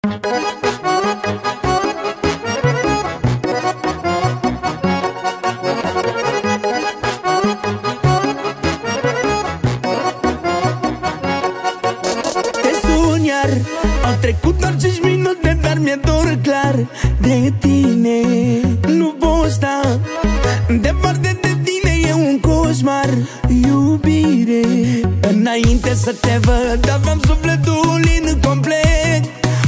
Au trecut doar 5 minute, dar mi-e dor clar de tine. Nu pot sta departe de tine, e un coșmar, iubire. Înainte să te văd, aveam sufletul incomplet.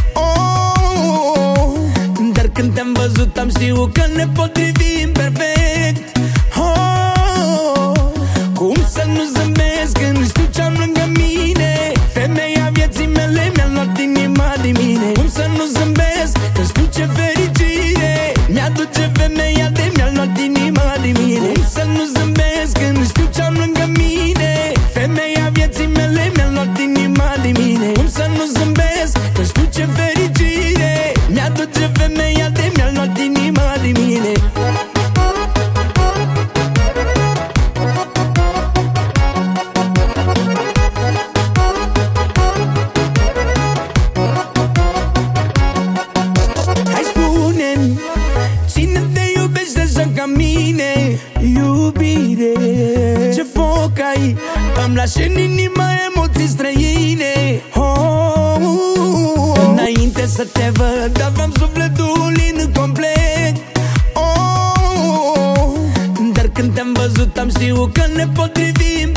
Oh, dar când te-am văzut am știut că ne potrivim perfect. Oh, cum să nu zâmbesc când știu ce-am lângă mine? Femeia vieții mele mi-a luat inima din mine. Cum să nu zâmbesc când știu ce fericire mi-aduce femeia de mi-a luat inima din mine. Cum să nu zâmbesc când știu ce-am lângă mine? Femeia vieții mele mi-a luat inima din mine. Cum să nu zâmbesc când știu ce fericire mi-aduce femeia de mi-a luat inima din mine. Mine, iubire, ce foc ai, îmi lași în inima emoții străine. Oh, înainte să te văd aveam sufletul incomplet. Oh, dar când te-am văzut am știut că ne potrivim